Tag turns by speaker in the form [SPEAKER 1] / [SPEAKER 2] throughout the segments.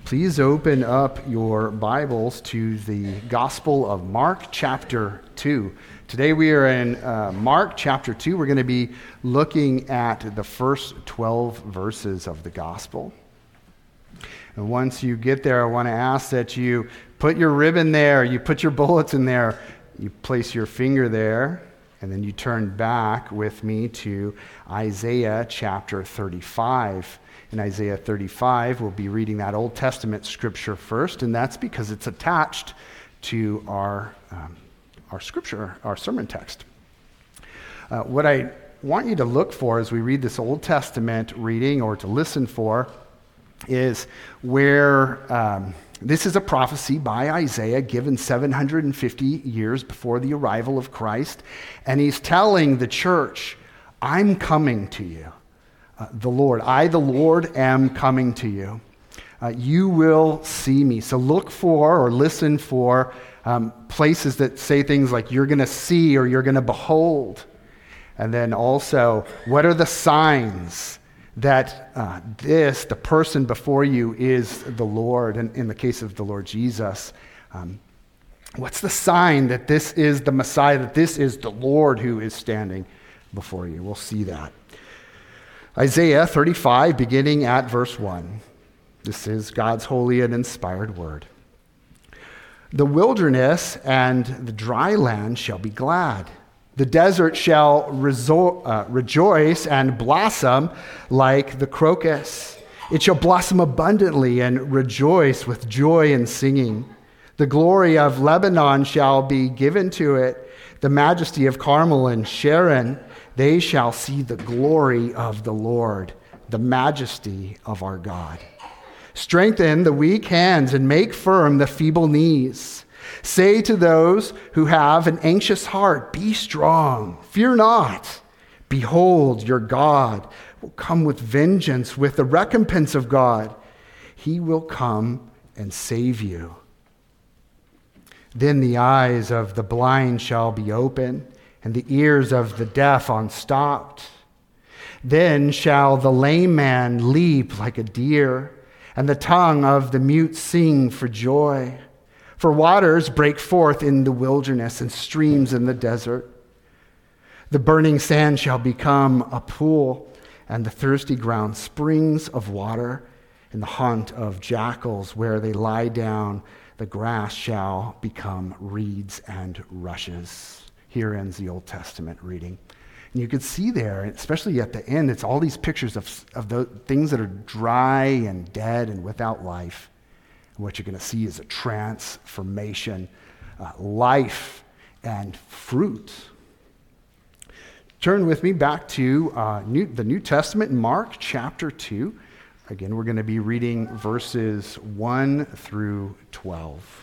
[SPEAKER 1] Please open up your Bibles to the Gospel of Mark, chapter 2. Today we are in Mark, chapter 2. We're going to be looking at the first 12 verses of the Gospel. And once you get there, I want to ask that you put your ribbon there, you put your bullets in there, you place your finger there, and then you turn back with me to Isaiah chapter 35. In Isaiah 35, we'll be reading that Old Testament scripture first, and that's because it's attached to our scripture, our sermon text. What I want you to look for as we read this Old Testament reading, or to listen for, is where this is a prophecy by Isaiah given 750 years before the arrival of Christ, and he's telling the church, I'm coming to you. The Lord, the Lord, am coming to you. You will see me. So look for or listen for places that say things like you're going to see or you're going to behold. And then also, what are the signs that the person before you is the Lord, and in the case of the Lord Jesus, what's the sign that this is the Messiah, that this is the Lord who is standing before you? We'll see that. Isaiah 35, beginning at verse 1. This is God's holy and inspired word. The wilderness and the dry land shall be glad. The desert shall rejoice and blossom like the crocus. It shall blossom abundantly and rejoice with joy and singing. The glory of Lebanon shall be given to it, the majesty of Carmel and Sharon. They shall see the glory of the Lord, the majesty of our God. Strengthen the weak hands and make firm the feeble knees. Say to those who have an anxious heart, be strong, fear not. Behold, your God will come with vengeance, with the recompense of God. He will come and save you. Then the eyes of the blind shall be opened, and the ears of the deaf unstopped. Then shall the lame man leap like a deer, and the tongue of the mute sing for joy. For waters break forth in the wilderness, and streams in the desert. The burning sand shall become a pool, and the thirsty ground springs of water. In the haunt of jackals where they lie down, the grass shall become reeds and rushes. Here ends the Old Testament reading. And you could see there, especially at the end, it's all these pictures of the things that are dry and dead and without life. And what you're going to see is a transformation, life and fruit. Turn with me back to the New Testament in Mark chapter 2. Again, we're going to be reading verses 1 through 12.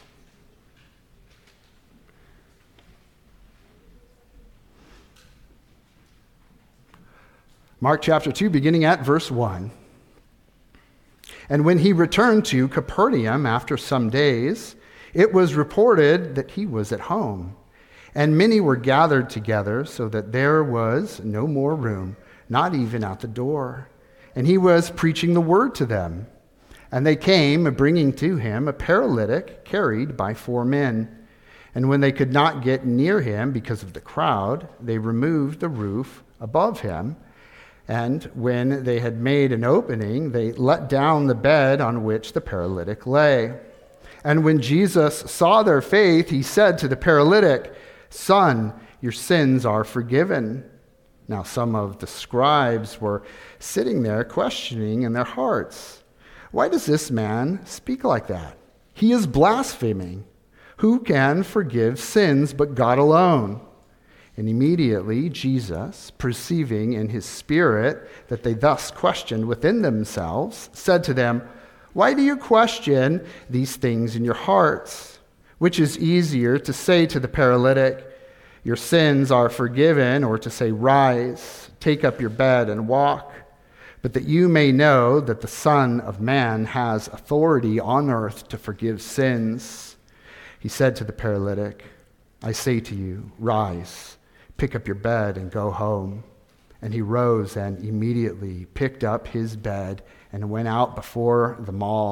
[SPEAKER 1] Mark chapter 2, beginning at verse 1. And when he returned to Capernaum after some days, it was reported that he was at home. And many were gathered together, so that there was no more room, not even at the door. And he was preaching the word to them. And they came, bringing to him a paralytic carried by 4 men. And when they could not get near him because of the crowd, they removed the roof above him. And when they had made an opening, they let down the bed on which the paralytic lay. And when Jesus saw their faith, he said to the paralytic, Son, your sins are forgiven. Now some of the scribes were sitting there questioning in their hearts, why does this man speak like that? He is blaspheming. Who can forgive sins but God alone? And immediately Jesus, perceiving in his spirit that they thus questioned within themselves, said to them, Why do you question these things in your hearts? Which is easier to say to the paralytic, Your sins are forgiven, or to say, Rise, take up your bed and walk? But that you may know that the Son of Man has authority on earth to forgive sins. He said to the paralytic, I say to you, rise, pick up your bed and go home. And he rose and immediately picked up his bed and went out before them all,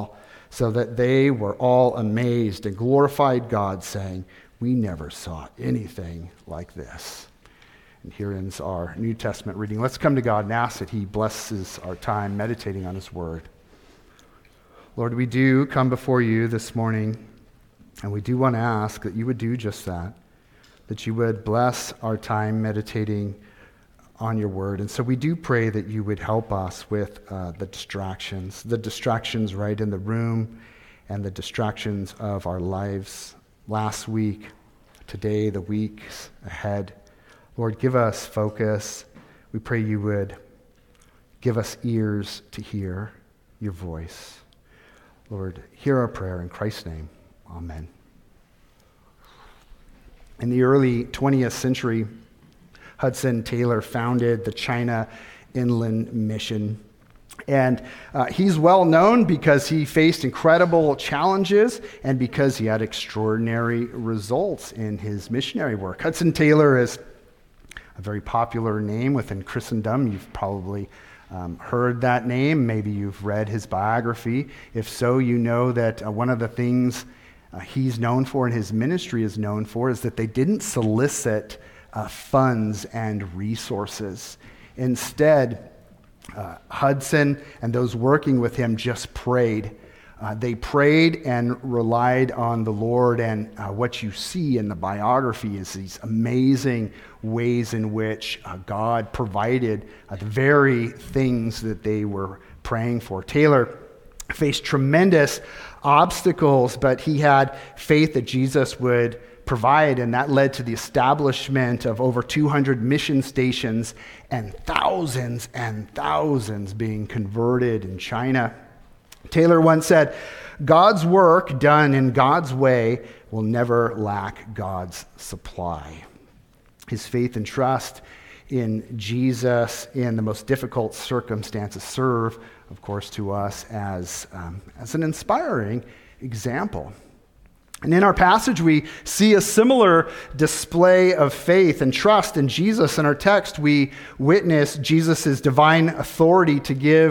[SPEAKER 1] so that they were all amazed and glorified God, saying, "We never saw anything like this." And here ends our New Testament reading. Let's come to God and ask that he blesses our time meditating on his word. Lord, we do come before you this morning, and we do want to ask that you would do just that you would bless our time meditating on your word. And so we do pray that you would help us with the distractions right in the room and the distractions of our lives last week, today, the weeks ahead. Lord, give us focus. We pray you would give us ears to hear your voice. Lord, hear our prayer in Christ's name. Amen. In the early 20th century, Hudson Taylor founded the China Inland Mission. And he's well known because he faced incredible challenges and because he had extraordinary results in his missionary work. Hudson Taylor is a very popular name within Christendom. You've probably heard that name. Maybe you've read his biography. If so, you know that one of the things he's known for and his ministry is known for is that they didn't solicit funds and resources. Instead, Hudson and those working with him just prayed. They prayed and relied on the Lord, and what you see in the biography is these amazing ways in which God provided the very things that they were praying for. Taylor faced tremendous obstacles, but he had faith that Jesus would provide, and that led to the establishment of over 200 mission stations and thousands being converted in China. Taylor once said, "God's work done in God's way will never lack God's supply." His faith and trust in Jesus in the most difficult circumstances serve, of course, to us as an inspiring example. And in our passage, we see a similar display of faith and trust in Jesus. In our text, we witness Jesus' divine authority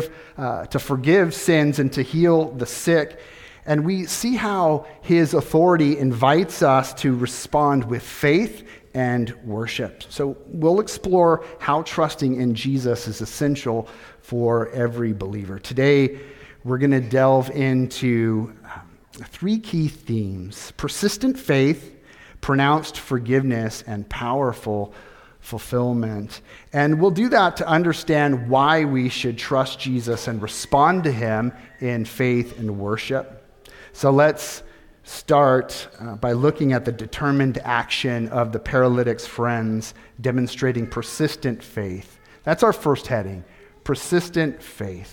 [SPEAKER 1] to forgive sins and to heal the sick. And we see how his authority invites us to respond with faith and worship. So we'll explore how trusting in Jesus is essential for every believer. Today, we're going to delve into three key themes: persistent faith, pronounced forgiveness, and powerful fulfillment. And we'll do that to understand why we should trust Jesus and respond to him in faith and worship. So let's start by looking at the determined action of the paralytic's friends, demonstrating persistent faith. That's our first heading, persistent faith.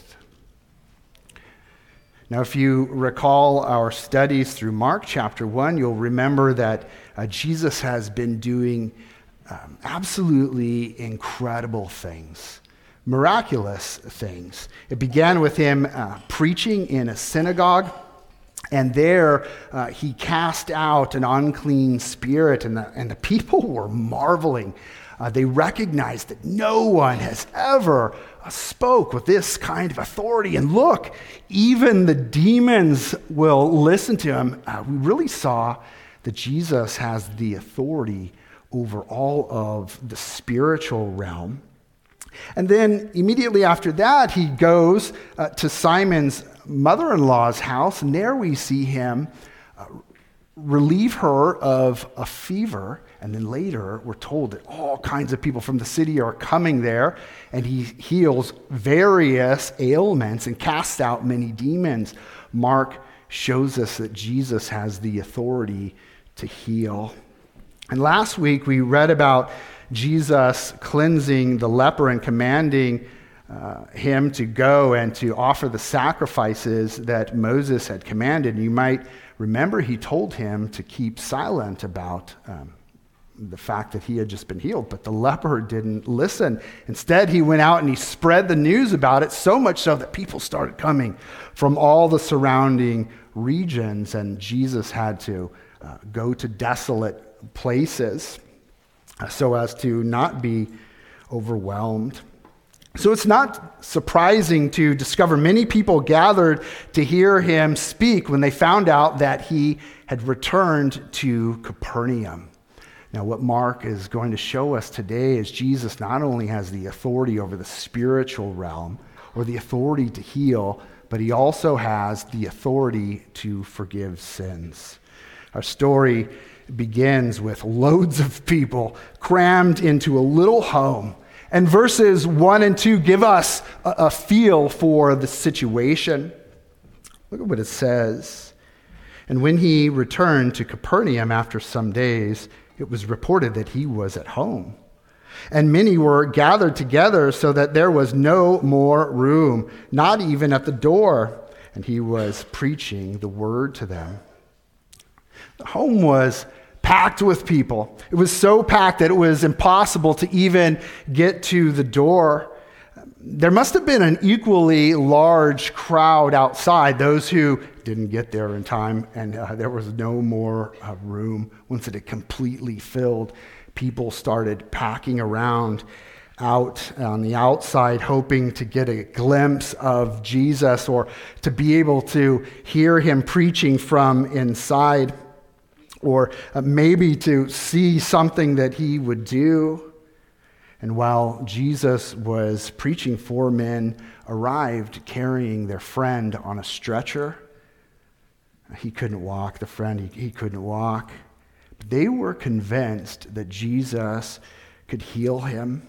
[SPEAKER 1] Now, if you recall our studies through Mark chapter 1, you'll remember that Jesus has been doing absolutely incredible things, miraculous things. It began with him preaching in a synagogue, and there he cast out an unclean spirit, and the people were marveling. They recognized that no one has ever spoke with this kind of authority. And look, even the demons will listen to him. We really saw that Jesus has the authority over all of the spiritual realm. And then immediately after that, he goes to Simon's mother-in-law's house, and there we see him relieve her of a fever. And then later, we're told that all kinds of people from the city are coming there, and he heals various ailments and casts out many demons. Mark shows us that Jesus has the authority to heal. And last week, we read about Jesus cleansing the leper and commanding him to go and to offer the sacrifices that Moses had commanded. And you might remember he told him to keep silent about the fact that he had just been healed, but the leper didn't listen. Instead, he went out and he spread the news about it, so much so that people started coming from all the surrounding regions, and Jesus had to go to desolate places so as to not be overwhelmed. So it's not surprising to discover many people gathered to hear him speak when they found out that he had returned to Capernaum. Now, what Mark is going to show us today is Jesus not only has the authority over the spiritual realm or the authority to heal, but he also has the authority to forgive sins. Our story begins with loads of people crammed into a little home. And verses 1 and 2 give us a feel for the situation. Look at what it says. And when he returned to Capernaum after some days, it was reported that he was at home. And many were gathered together so that there was no more room, not even at the door. And he was preaching the word to them. The home was packed with people. It was so packed that it was impossible to even get to the door. There must have been an equally large crowd outside, those who didn't get there in time, and there was no more room. Once it had completely filled, people started packing around out on the outside, hoping to get a glimpse of Jesus or to be able to hear him preaching from inside, or maybe to see something that he would do. And while Jesus was preaching, 4 men arrived carrying their friend on a stretcher. He couldn't walk, the friend, he couldn't walk. But they were convinced that Jesus could heal him.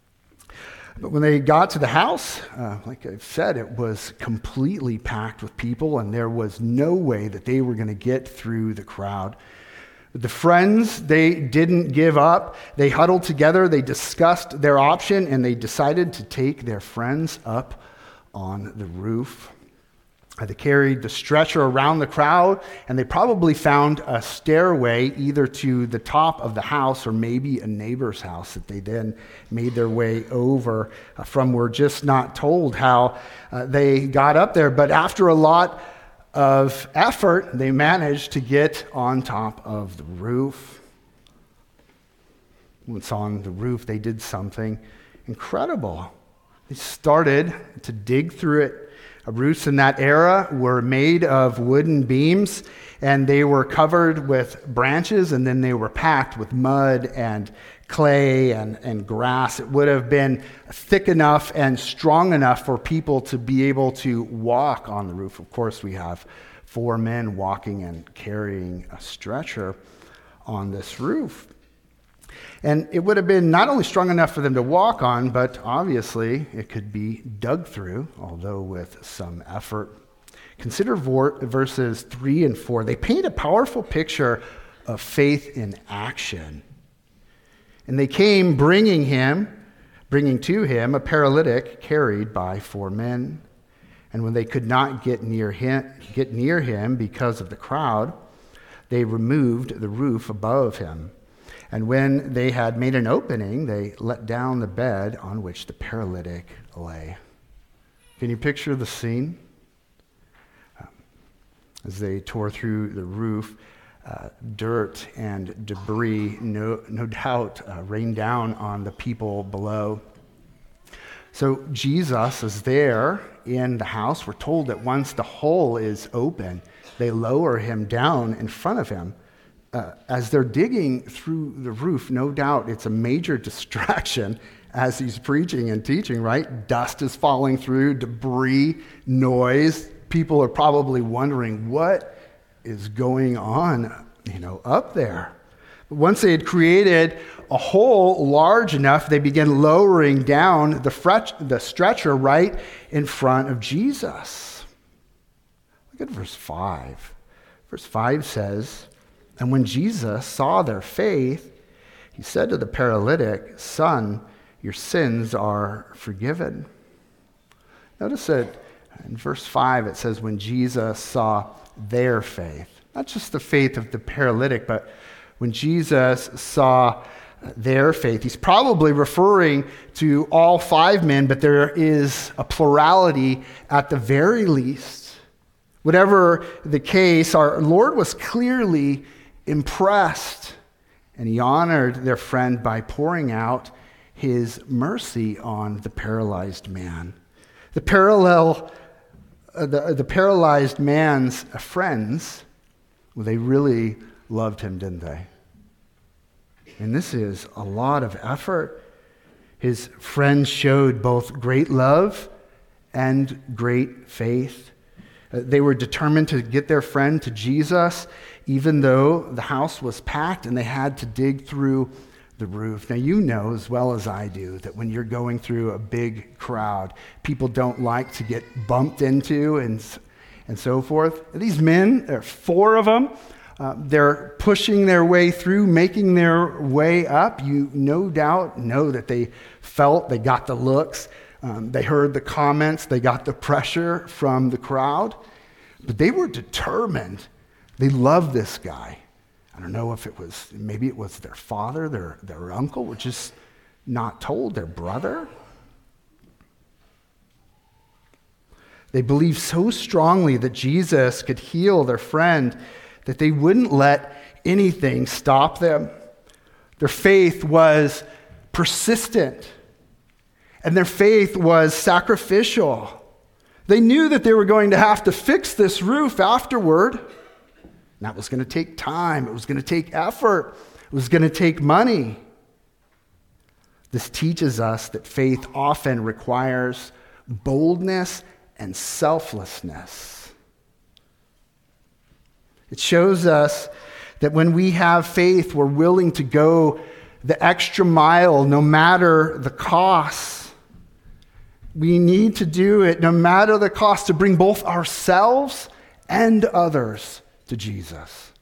[SPEAKER 1] But when they got to the house, like I've said, it was completely packed with people, and there was no way that they were going to get through the crowd. The friends, they didn't give up. They huddled together, they discussed their option, and they decided to take their friends up on the roof. They carried the stretcher around the crowd, and they probably found a stairway either to the top of the house or maybe a neighbor's house that they then made their way over from. We're just not told how they got up there, but after a lot of effort, they managed to get on top of the roof. Once on the roof, they did something incredible. They started to dig through it. Roofs in that era were made of wooden beams, and they were covered with branches, and then they were packed with mud and clay and grass. It would have been thick enough and strong enough for people to be able to walk on the roof. Of course, we have 4 men walking and carrying a stretcher on this roof. And it would have been not only strong enough for them to walk on, but obviously it could be dug through, although with some effort. Consider verses 3 and 4. They paint a powerful picture of faith in action. And they came bringing to him a paralytic carried by 4 men. And when they could not get near him because of the crowd, they removed the roof above him. And when they had made an opening, they let down the bed on which the paralytic lay. Can you picture the scene? As they tore through the roof, dirt and debris, no doubt, rained down on the people below. So Jesus is there in the house. We're told that once the hole is open, they lower him down in front of him. As they're digging through the roof, no doubt it's a major distraction as he's preaching and teaching, right? Dust is falling through, debris, noise. People are probably wondering what is going on, up there. But once they had created a hole large enough, they began lowering down the stretcher right in front of Jesus. Look at verse 5. Verse 5 says, "And when Jesus saw their faith, he said to the paralytic, 'Son, your sins are forgiven.'" Notice that in verse 5 it says, when Jesus saw their faith. Not just the faith of the paralytic, but when Jesus saw their faith. He's probably referring to all 5 men, but there is a plurality at the very least. Whatever the case, our Lord was clearly impressed, and he honored their friend by pouring out his mercy on the paralyzed man. The paralyzed man's friends, well, they really loved him, didn't they? And this is a lot of effort. His friends showed both great love and great faith. They were determined to get their friend to Jesus, even though the house was packed and they had to dig through the roof. Now, you know as well as I do that when you're going through a big crowd, people don't like to get bumped into and so forth. These men, there are 4 of them, they're pushing their way through, making their way up. You no doubt know that they got the looks, they heard the comments, they got the pressure from the crowd, but they were determined. They loved this guy. I don't know if maybe it was their father, their uncle, which is not told, their brother. They believed so strongly that Jesus could heal their friend that they wouldn't let anything stop them. Their faith was persistent, and their faith was sacrificial. They knew that they were going to have to fix this roof afterward. And that was going to take time. It was going to take effort. It was going to take money. This teaches us that faith often requires boldness and selflessness. It shows us that when we have faith, we're willing to go the extra mile no matter the cost. We need to do it no matter the cost to bring both ourselves and others to Jesus.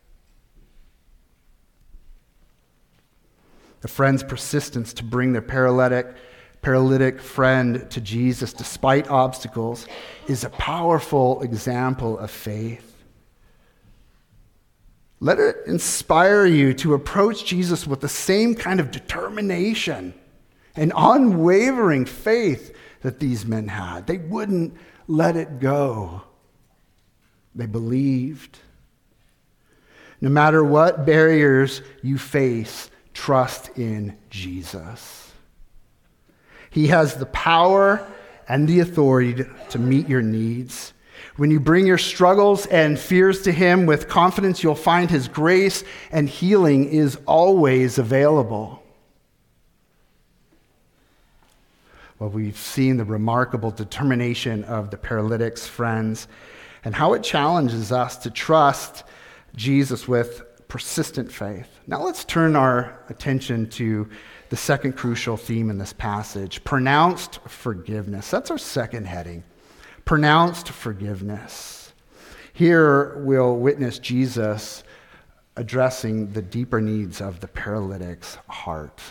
[SPEAKER 1] The friend's persistence to bring their paralytic friend to Jesus despite obstacles is a powerful example of faith. Let it inspire you to approach Jesus with the same kind of determination and unwavering faith that these men had. They wouldn't let it go. They believed. No matter what barriers you face, trust in Jesus. He has the power and the authority to meet your needs. When you bring your struggles and fears to him with confidence, you'll find his grace and healing is always available. Well, we've seen the remarkable determination of the paralytic's friends and how it challenges us to trust Jesus with persistent faith. Now let's turn our attention to the second crucial theme in this passage, pronounced forgiveness. That's our second heading, pronounced forgiveness. Here we'll witness Jesus addressing the deeper needs of the paralytic's heart.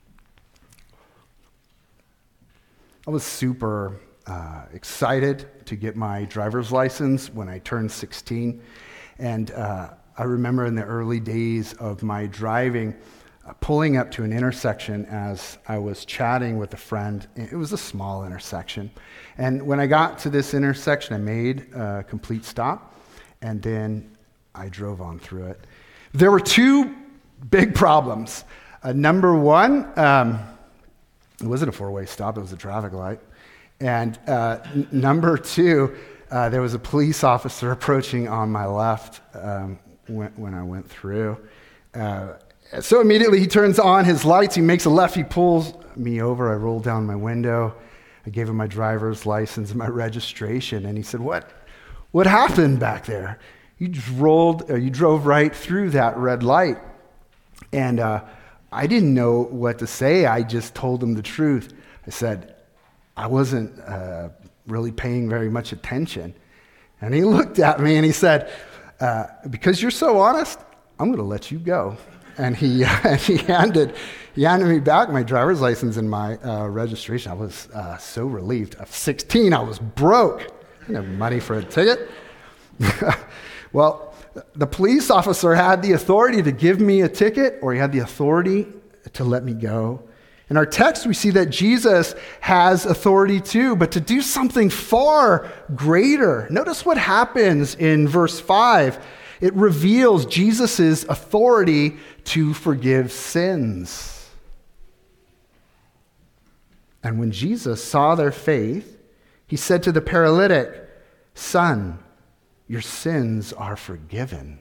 [SPEAKER 1] I was super excited to get my driver's license when I turned 16. And I remember in the early days of my driving, pulling up to an intersection as I was chatting with a friend. It was a small intersection. And when I got to this intersection, I made a complete stop, and then I drove on through it. There were 2 big problems. Number one, it wasn't a 4-way stop, it was a traffic light. And number 2, there was a police officer approaching on my left when I went through. So immediately he turns on his lights, he makes a left, he pulls me over, I roll down my window, I gave him my driver's license and my registration, and he said, What happened back there? You just you drove right through that red light. And I didn't know what to say. I just told him the truth. I said, I wasn't really paying very much attention. And he looked at me and he said, because you're so honest, I'm going to let you go. And he handed me back my driver's license and my registration. I was so relieved. At 16, I was broke. I didn't have money for a ticket. Well, the police officer had the authority to give me a ticket, or he had the authority to let me go. In our text, we see that Jesus has authority too, but to do something far greater. Notice what happens in verse 5. It reveals Jesus' authority to forgive sins. And when Jesus saw their faith, he said to the paralytic, "Son, your sins are forgiven."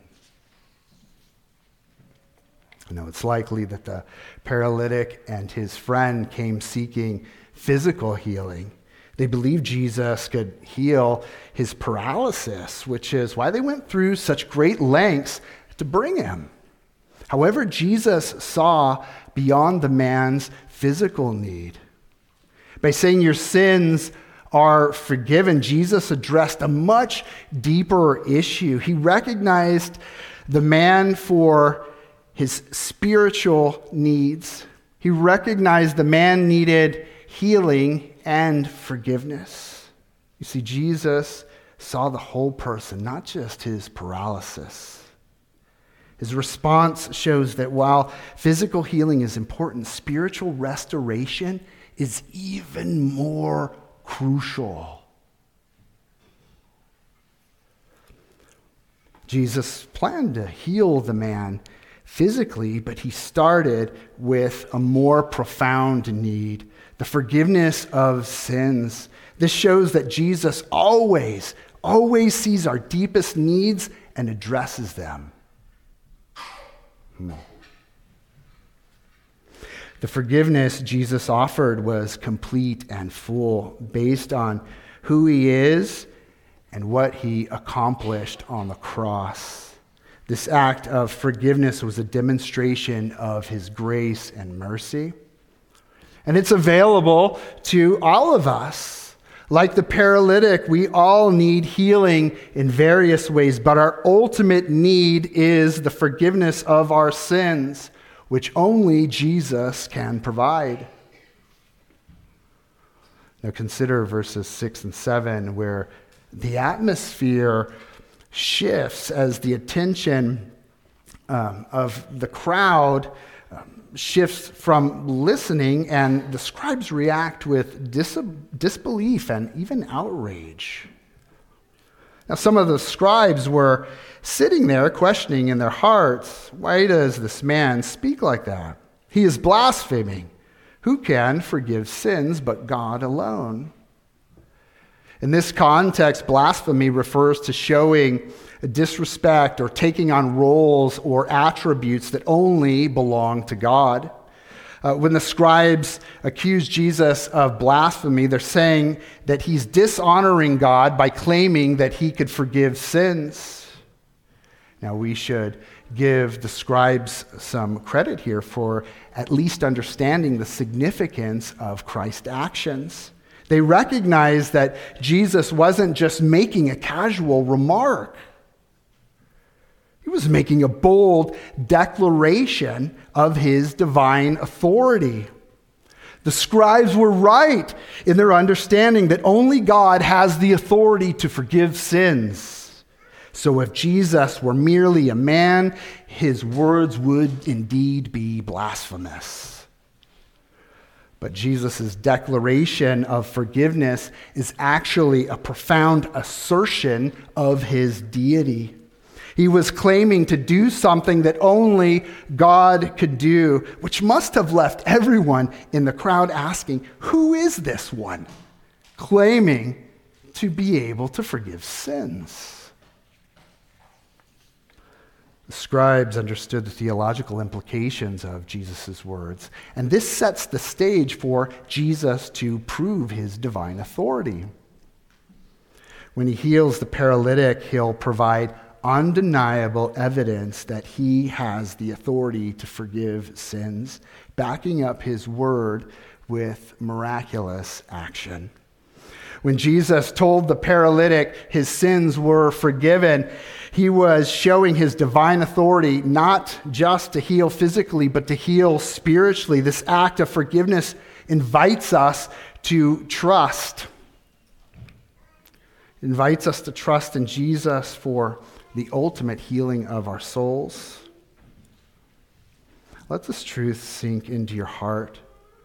[SPEAKER 1] It's likely that the paralytic and his friend came seeking physical healing. They believed Jesus could heal his paralysis, which is why they went through such great lengths to bring him. However, Jesus saw beyond the man's physical need. By saying your sins are forgiven, Jesus addressed a much deeper issue. He recognized the man for his spiritual needs. He recognized the man needed healing and forgiveness. You see, Jesus saw the whole person, not just his paralysis. His response shows that while physical healing is important, spiritual restoration is even more crucial. Jesus planned to heal the man physically, but he started with a more profound need, the forgiveness of sins. This shows that Jesus always sees our deepest needs and addresses them. The forgiveness Jesus offered was complete and full, based on who he is and what he accomplished on the cross. This act of forgiveness was a demonstration of his grace and mercy. And it's available to all of us. Like the paralytic, we all need healing in various ways, but our ultimate need is the forgiveness of our sins, which only Jesus can provide. Now consider verses 6 and 7, where the atmosphere shifts as the attention of the crowd shifts from listening, and the scribes react with disbelief and even outrage. Now, some of the scribes were sitting there questioning in their hearts, "Why does this man speak like that? He is blaspheming. Who can forgive sins but God alone?" In this context, blasphemy refers to showing disrespect or taking on roles or attributes that only belong to God. When the scribes accuse Jesus of blasphemy, they're saying that he's dishonoring God by claiming that he could forgive sins. Now, we should give the scribes some credit here for at least understanding the significance of Christ's actions. They recognized that Jesus wasn't just making a casual remark. He was making a bold declaration of his divine authority. The scribes were right in their understanding that only God has the authority to forgive sins. So if Jesus were merely a man, his words would indeed be blasphemous. But Jesus' declaration of forgiveness is actually a profound assertion of his deity. He was claiming to do something that only God could do, which must have left everyone in the crowd asking, "Who is this one?" claiming to be able to forgive sins. The scribes understood the theological implications of Jesus' words, and this sets the stage for Jesus to prove his divine authority. When he heals the paralytic, he'll provide undeniable evidence that he has the authority to forgive sins, backing up his word with miraculous action. When Jesus told the paralytic his sins were forgiven, he was showing his divine authority not just to heal physically, but to heal spiritually. This act of forgiveness invites us to trust. It invites us to trust in Jesus for the ultimate healing of our souls. Let this truth sink into your heart.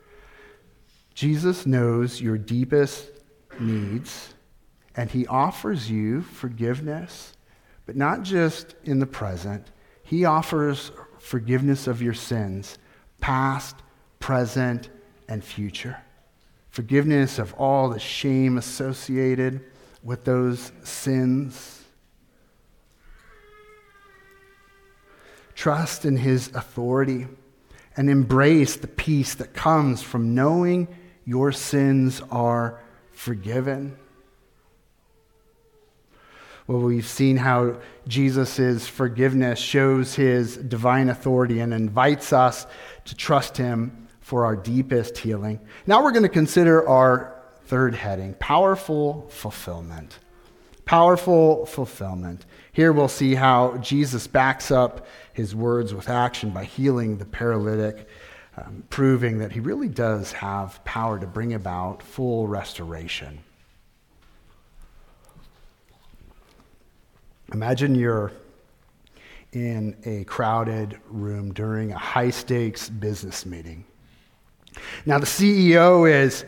[SPEAKER 1] Jesus knows your deepest needs, and he offers you forgiveness, but not just in the present. He offers forgiveness of your sins, past, present, and future. forgiveness of all the shame associated with those sins. Trust in his authority and embrace the peace that comes from knowing your sins are forgiven. Well, we've seen how Jesus' forgiveness shows his divine authority and invites us to trust him for our deepest healing. Now we're going to consider our third heading, powerful fulfillment. Powerful fulfillment. Here we'll see how Jesus backs up his words with action by healing the paralytic, proving that he really does have power to bring about full restoration. Imagine you're in a crowded room during a high-stakes business meeting. Now, the CEO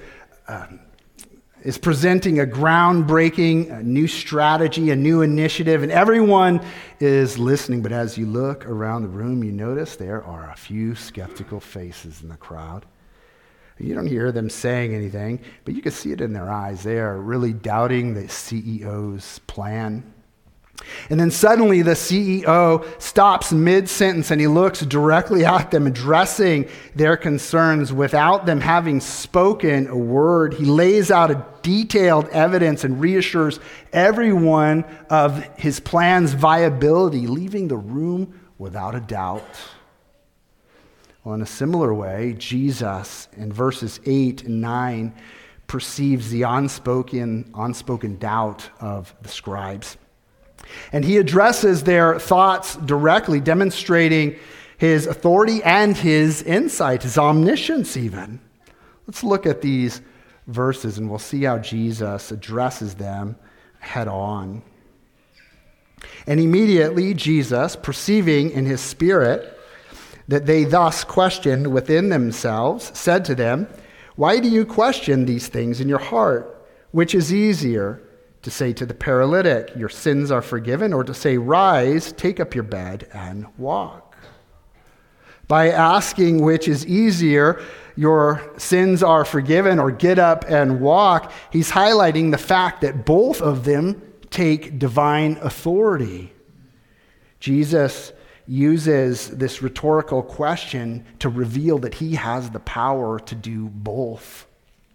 [SPEAKER 1] is presenting a groundbreaking new strategy, a new initiative, and everyone is listening. But as you look around the room, you notice there are a few skeptical faces in the crowd. You don't hear them saying anything, but you can see it in their eyes. They are really doubting the CEO's plan. And then suddenly the CEO stops mid-sentence and he looks directly at them, addressing their concerns without them having spoken a word. He lays out a detailed evidence and reassures everyone of his plan's viability, leaving the room without a doubt. Well, in a similar way, Jesus in verses 8 and 9 perceives the unspoken doubt of the scribes. And he addresses their thoughts directly, demonstrating his authority and his insight, his omniscience even. Let's look at these verses and we'll see how Jesus addresses them head on. And immediately Jesus, perceiving in his spirit that they thus questioned within themselves, said to them, "Why do you question these things in your heart? Which is easier, to say to the paralytic, 'Your sins are forgiven,' or to say, 'Rise, take up your bed and walk'?" By asking which is easier, 'Your sins are forgiven,' or 'Get up and walk,' he's highlighting the fact that both of them take divine authority. Jesus uses this rhetorical question to reveal that he has the power to do both.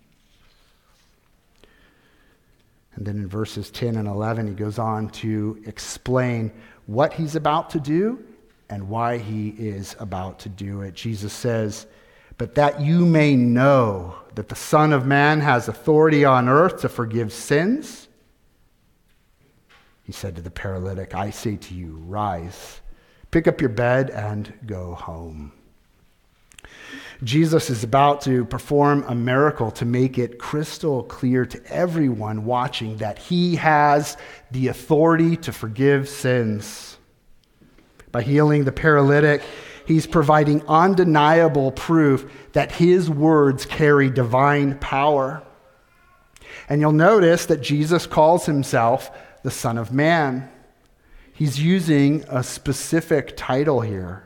[SPEAKER 1] And then in verses 10 and 11, he goes on to explain what he's about to do and why he is about to do it. Jesus says, "But that you may know that the Son of Man has authority on earth to forgive sins," he said to the paralytic, "I say to you, rise, pick up your bed and go home." Jesus is about to perform a miracle to make it crystal clear to everyone watching that he has the authority to forgive sins. By healing the paralytic, he's providing undeniable proof that his words carry divine power. And you'll notice that Jesus calls himself the Son of Man. He's using a specific title here.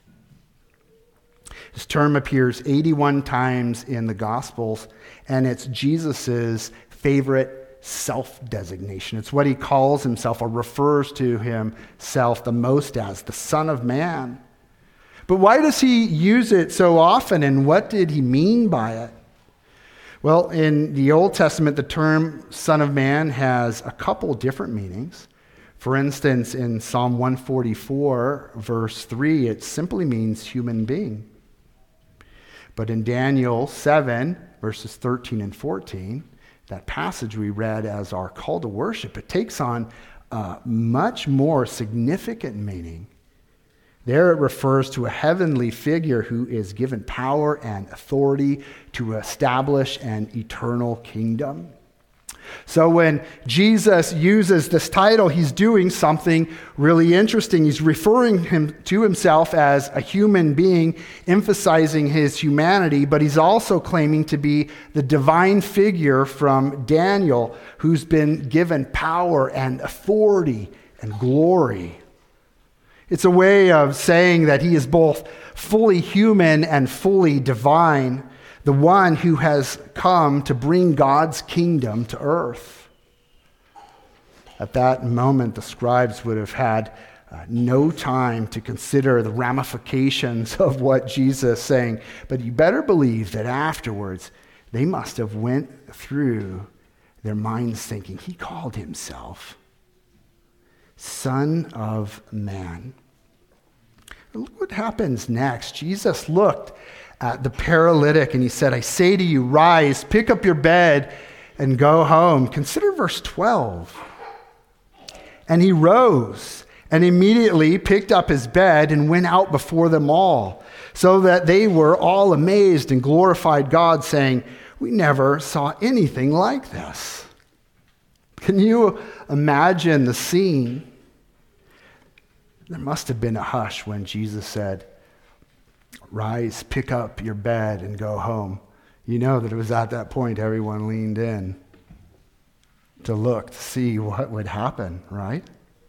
[SPEAKER 1] This term appears 81 times in the Gospels, and it's Jesus' favorite self-designation. It's what he calls himself or refers to himself the most as, the Son of Man. But why does he use it so often, and what did he mean by it? Well, in the Old Testament, the term Son of Man has a couple different meanings. For instance, in Psalm 144, verse 3, it simply means human being. But in Daniel 7, verses 13 and 14, that passage we read as our call to worship, it takes on a much more significant meaning. There it refers to a heavenly figure who is given power and authority to establish an eternal kingdom. So when Jesus uses this title, he's doing something really interesting. He's referring to himself as a human being, emphasizing his humanity, but he's also claiming to be the divine figure from Daniel who's been given power and authority and glory. It's a way of saying that he is both fully human and fully divine. the one who has come to bring God's kingdom to earth. At that moment, the scribes would have had no time to consider the ramifications of what Jesus is saying. But you better believe that afterwards, they must have went through their minds thinking, he called himself Son of Man. Look what happens next. Jesus looked at the paralytic and he said, I say to you, rise, pick up your bed, and go home. Consider verse 12. And he rose and immediately picked up his bed and went out before them all, so that they were all amazed and glorified God, saying, we never saw anything like this. Can you imagine the scene? There must have been a hush when Jesus said, rise, pick up your bed, and go home. You know that it was at that point everyone leaned in to look, to see what would happen, right?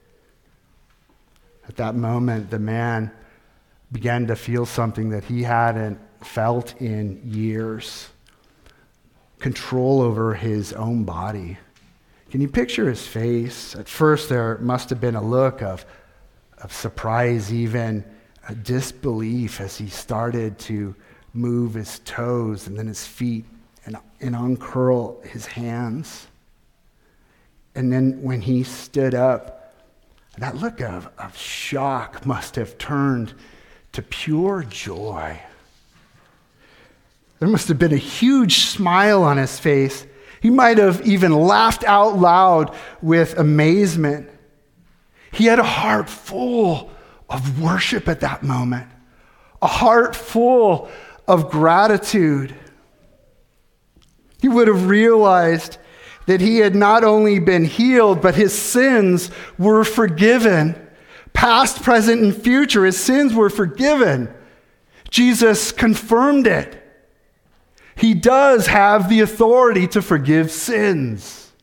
[SPEAKER 1] At that moment, the man began to feel something that he hadn't felt in years. Control over his own body. Can you picture his face? At first, there must have been a look of surprise, even a disbelief as he started to move his toes and then his feet and uncurl his hands. And then when he stood up, that look of shock must have turned to pure joy. There must have been a huge smile on his face. He might have even laughed out loud with amazement. He had a heart full of worship at that moment, a heart full of gratitude. He would have realized that he had not only been healed, but his sins were forgiven. Past, present, and future, his sins were forgiven. Jesus confirmed it. He does have the authority to forgive sins.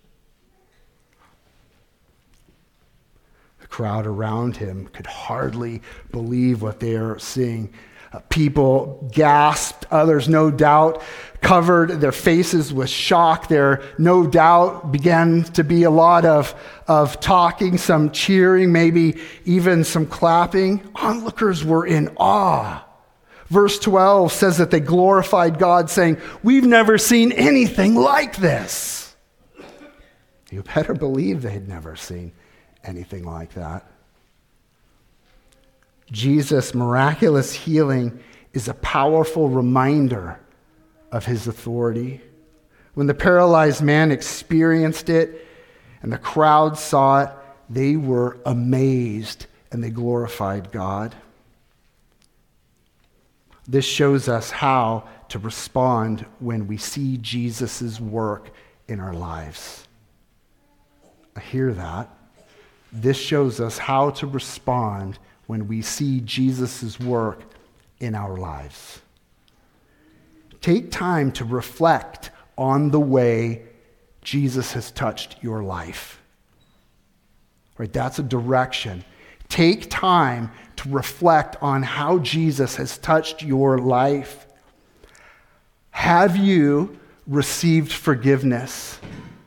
[SPEAKER 1] The crowd around him could hardly believe what they were seeing. People gasped. Others, no doubt, covered their faces with shock. There, no doubt, began to be a lot of talking, some cheering, maybe even some clapping. Onlookers were in awe. Verse 12 says that they glorified God, saying, we've never seen anything like this. You better believe they had never seen anything like that. Jesus' miraculous healing is a powerful reminder of his authority. When the paralyzed man experienced it and the crowd saw it, they were amazed and they glorified God. This shows us how to respond when we see Jesus' work in our lives. I hear that. This shows us how to respond when we see Jesus' work in our lives. Take time to reflect on the way Jesus has touched your life. Right? That's a direction. Take time to reflect on how Jesus has touched your life. Have you received forgiveness?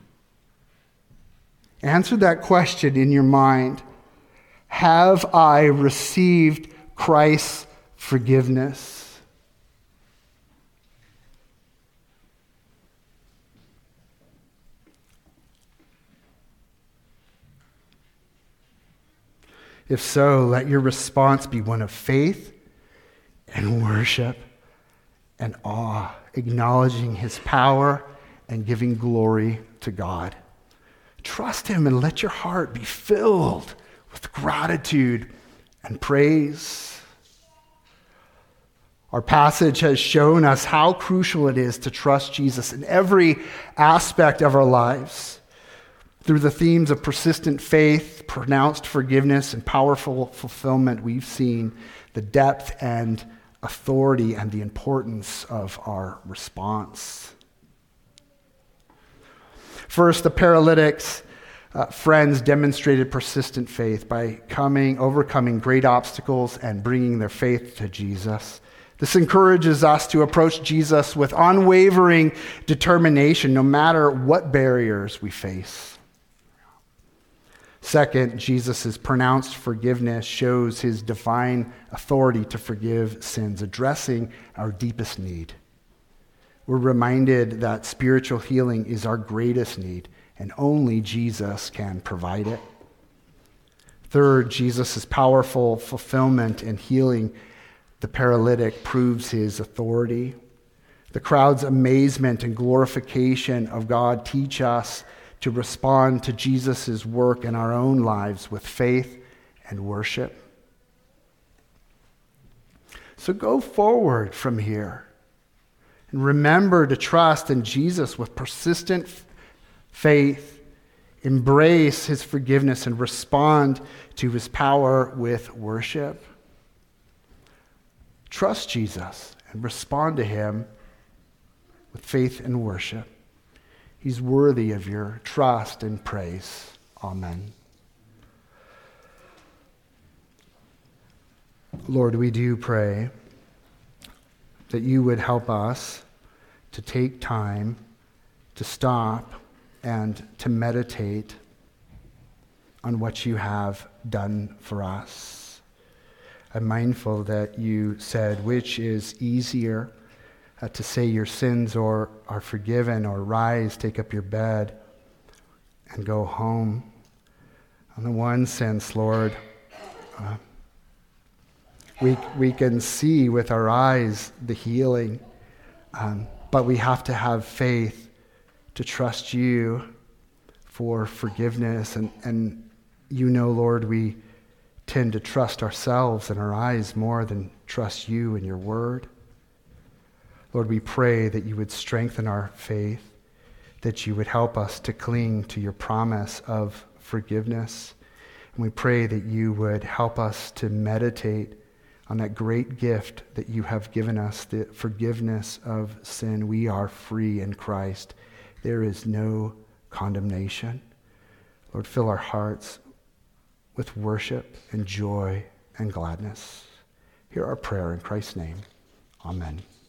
[SPEAKER 1] Answer that question in your mind. Have I received Christ's forgiveness? If so, let your response be one of faith and worship and awe, acknowledging his power and giving glory to God. Trust him and let your heart be filled with gratitude and praise. Our passage has shown us how crucial it is to trust Jesus in every aspect of our lives. Through the themes of persistent faith, pronounced forgiveness, and powerful fulfillment, we've seen the depth and authority and the importance of our response. First, the paralytic's friends demonstrated persistent faith by overcoming great obstacles and bringing their faith to Jesus. This encourages us to approach Jesus with unwavering determination, no matter what barriers we face. Second, Jesus' pronounced forgiveness shows his divine authority to forgive sins, addressing our deepest need. We're reminded that spiritual healing is our greatest need, and only Jesus can provide it. Third, Jesus' powerful fulfillment and healing the paralytic proves his authority. The crowd's amazement and glorification of God teach us to respond to Jesus' work in our own lives with faith and worship. So go forward from here and remember to trust in Jesus with persistent faith, embrace his forgiveness, and respond to his power with worship. Trust Jesus and respond to him with faith and worship. He's worthy of your trust and praise. Amen. Lord, we do pray that you would help us to take time to stop and to meditate on what you have done for us. I'm mindful that you said, which is easier, to say your sins are forgiven, or rise, take up your bed, and go home. In the one sense, Lord, we can see with our eyes the healing, but we have to have faith to trust you for forgiveness. And you know, Lord, we tend to trust ourselves and our eyes more than trust you and your word. Lord, we pray that you would strengthen our faith, that you would help us to cling to your promise of forgiveness. And we pray that you would help us to meditate on that great gift that you have given us, the forgiveness of sin. We are free in Christ. There is no condemnation. Lord, fill our hearts with worship and joy and gladness. Hear our prayer in Christ's name. Amen.